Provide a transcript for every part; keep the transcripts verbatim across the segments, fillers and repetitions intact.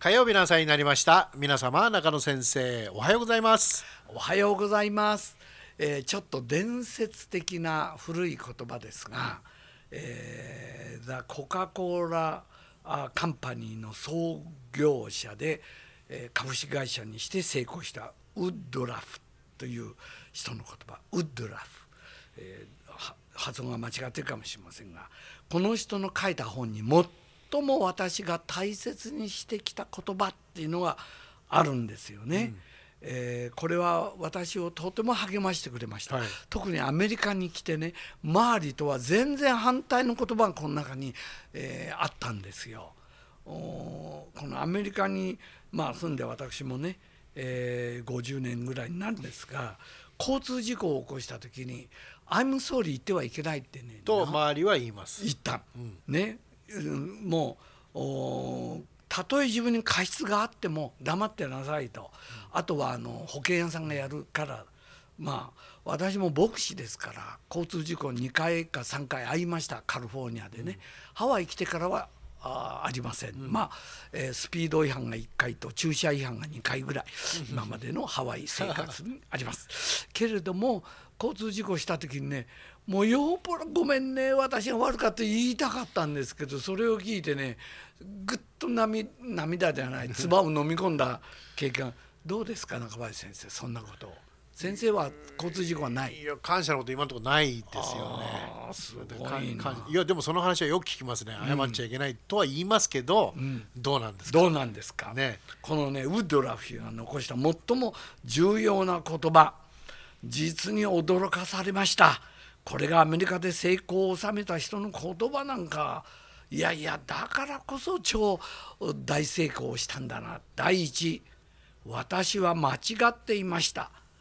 火曜日の朝になりました。皆様、中野先生おはようございます。 おはようございます、えー、ちょっと伝説的な古い言葉ですが、えー、ザ・コカ・コーラカンパニーの創業者で、えー、株式会社にして成功したウッドラフという人の言葉、ウッドラフ、えー、発音が間違っているかもしれませんが、この人の書いた本に最も私が大切にしてきた言葉っていうのがあるんですよね、うんえー、これは私をとても励ましてくれました、はい、特にアメリカに来てね、周りとは全然反対の言葉がこの中に、えー、あったんですよ。このアメリカに、まあ、住んで私もね、えー、ごじゅうねんぐらいになるんですが、交通事故を起こした時に「I'm sorry」言ってはいけないってねと周りは言います。 言った、うんね、もうたとえ自分に過失があっても黙ってなさいと、あとはあの保険屋さんがやるから、まあ私も牧師ですから交通事故にかいかさんかい遭いました、カリフォルニアでね、うん、ハワイ来てからは あ, ありません、うん、まあ、えー、スピード違反がいっかいと駐車違反がにかいぐらい今までのハワイ生活にありますけれども、交通事故した時にね、もうよっぽどごめんね私が悪かった言いたかったんですけど、それを聞いてね、ぐっと 涙, 涙じゃない唾を飲み込んだ経験どうですか中林先生、そんなことを。先生は交通事故はない？ いや、感謝のこと今のところないですよね。 あすごいな。 いやでもその話はよく聞きますね。謝っちゃいけないとは言いますけど、うん、どうなんですかどうなんですか、ね、このねウッドラフが残した最も重要な言葉、実に驚かされました。これがアメリカで成功を収めた人の言葉なんか、いやいやだからこそ超大成功したんだな。第一、私は間違っていました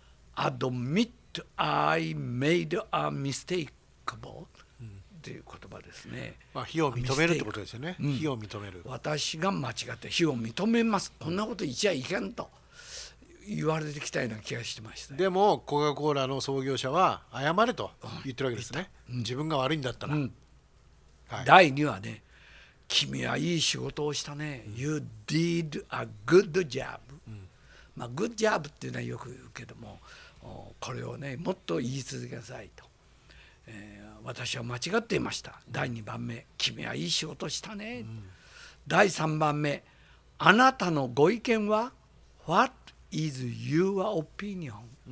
。Admit I made a mistake、うん、っていう言葉ですね。 まあ、非を認めるってことですよね、うん、非を認める。 私が間違って非を認めます、こんなこと言っちゃいけんと言われてきたような気がしてました。 でもコカ・コーラの創業者は謝れと言ってるわけですね、うん、自分が悪いんだったら、うんはい、だいにはね、君はいい仕事をしたね、うん、You did a good job、うんまあ、good job っていうのはよく言うけども、これをねもっと言い続けなさいと、えー、私は間違っていました。だいにばんめ、君はいい仕事したね、うん、だいさんばんめ、あなたのご意見は What is your opinion、うん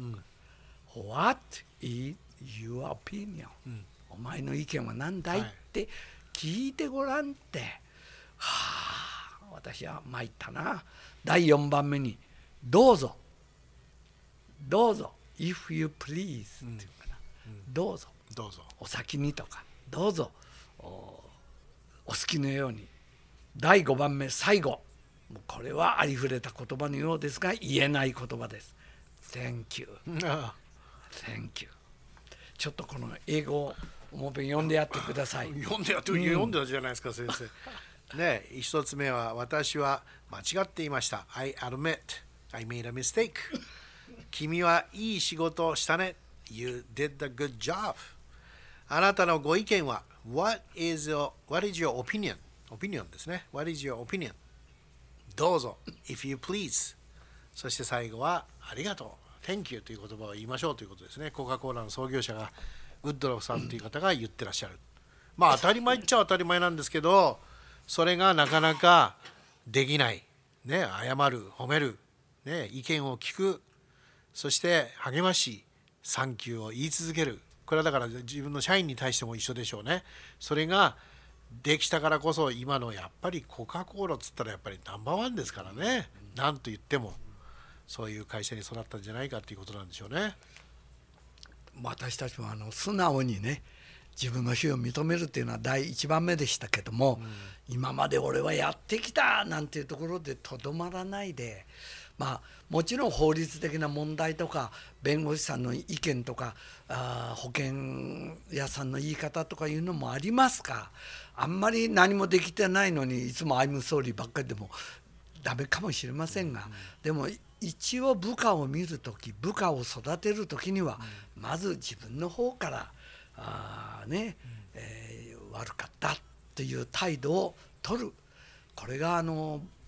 、What is your opinion、うん、お前の意見は何だい、はい、って聞いてごらんって、はあ、私は参ったな。だいよんばんめにどうぞどうぞ if you please っていうかな、うんうん、どうぞどうぞお先にとか、どうぞ お, お好きのように。だいごばんめ、最後、もうこれはありふれた言葉のようですが言えない言葉です。 Thank you Thank you。 ちょっとこの英語をもう一遍読んでやってください。 読んでやって、うん、読んでたじゃないですか先生ね。一つ目は、私は間違っていました。 I admit I made a mistake。 君はいい仕事をしたね。 You did a good job。 あなたのご意見は What is your, what is your opinion。 opinion ですね。 What is your opinion。 どうぞ If you please。 そして最後はありがとう Thank you という言葉を言いましょうということですね。コカ・コーラの創業者がウッドラフさんという方が言ってらっしゃる。まあ当たり前っちゃ当たり前なんですけど、それがなかなかできないね。謝る、褒めるね、意見を聞く、そして励まし、サンキューを言い続ける。これはだから自分の社員に対しても一緒でしょうね。それができたからこそ今のやっぱりコカ・コーラっつったらやっぱりナンバーワンですからね。なんと言ってもそういう会社に育ったんじゃないかということなんでしょうね。 私たちもあの素直にね、自分の非を認めるっていうのは第一番目でしたけども、うん、今まで俺はやってきたなんていうところでとどまらないで、まあもちろん法律的な問題とか弁護士さんの意見とか、あ保険屋さんの言い方とかいうのもありますが、あんまり何もできてないのにいつも「I'm sorry」ばっかりでもダメかもしれませんが、うん、でも一応部下を見るとき、部下を育てるときには、うん、まず自分の方からあ、ねうんえー、悪かったという態度を取る。これがあの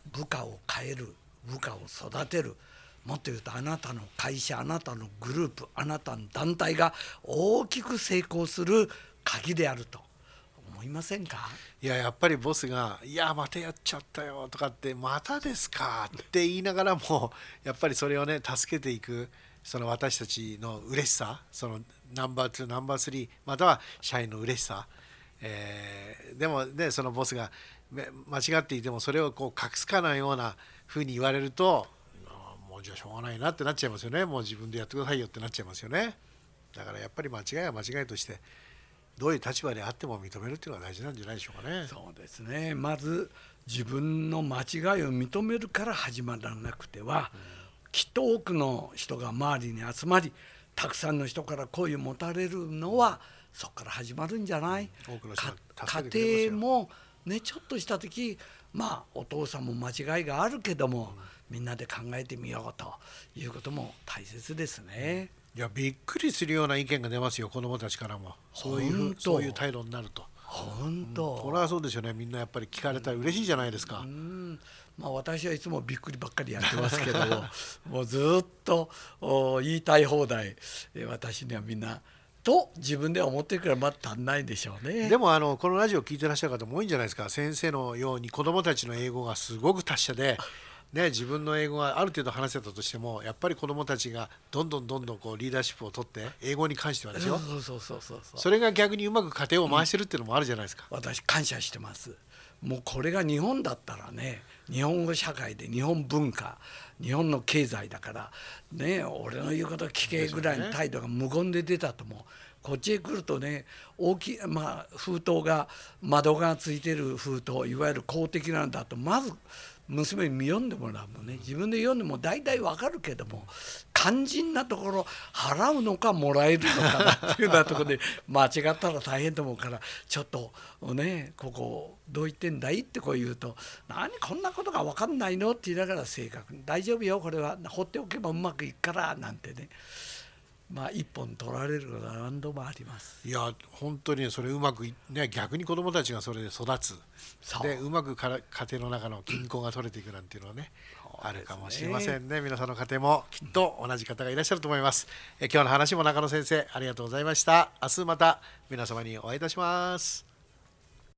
部下を変える、部下を育てる、もっと言うとあなたの会社、あなたのグループ、あなたの団体が大きく成功する鍵であると思いませんか？ いややっぱりボスが「いやまたやっちゃったよ」とかって「またですか」って言いながらもやっぱりそれをね助けていく、その私たちの嬉しさ、そのナンバーツーナンバースリーまたは社員の嬉しさ、えーでもねそのボスがめ間違っていてもそれをこう隠すかのようなふうに言われると、あーもうじゃあしょうがないなってなっちゃいますよね。もう自分でやってくださいよってなっちゃいますよね。だからやっぱり間違いは間違いとしてどういう立場であっても認めるっていうのが大事なんじゃないでしょうかね。 そうですね。まず自分の間違いを認めるから始まらなくては、うん、きっと多くの人が周りに集まり、たくさんの人から声を持たれるのはそこから始まるんじゃない、うん、多くの人が助けてくれますよ。家庭もねちょっとした時、まあお父さんも間違いがあるけども、うん、みんなで考えてみようということも大切ですね。 いやびっくりするような意見が出ますよ、子どもたちからも。そういうそういう態度になると。 本当、 うん、これはそうですよね。みんなやっぱり聞かれたら嬉しいじゃないですか。 うん、まあ、私はいつもびっくりばっかりやってますけどもうずっと言いたい放題、私にはみんなと自分では思ってるからまだ足んないんでしょうね。 でもあのこのラジオを聞いてらっしゃる方も多いんじゃないですか。先生のように子どもたちの英語がすごく達者でね、自分の英語がある程度話せたとしてもやっぱり子どもたちがどんどんどんどんこうリーダーシップを取って英語に関してはですよ、 そうそうそうそうそう、 それが逆にうまく家庭を回してるっていうのもあるじゃないですか。 うん、私感謝してます。もうこれが日本だったらね、日本語社会で日本文化、日本の経済だからね、俺の言うこと聞けぐらいの態度が無言で出たと思う。こっちへ来るとね、大きい、まあ、封筒が窓がついてる封筒、いわゆる公的なんだとまず娘に読んでもらうのね。自分で読んでも大体わかるけども、肝心なところ払うのかもらえるのかなっていうようなところで間違ったら大変と思うから、ちょっとねここどう言ってんだいってこう言うと、何こんなことが分かんないのって言いながら正確に大丈夫よこれは放っておけばうまくいくからなんてね、まあ一本取られることは何度もあります。 いや本当にそれうまくね、逆に子どもたちがそれで育つ、でうまくから家庭の中の均衡が取れていくなんていうのはね、あるかもしれませんね。皆さんの家庭もきっと同じ方がいらっしゃると思います。え今日の話も中野先生ありがとうございました。明日また皆様にお会いいたします。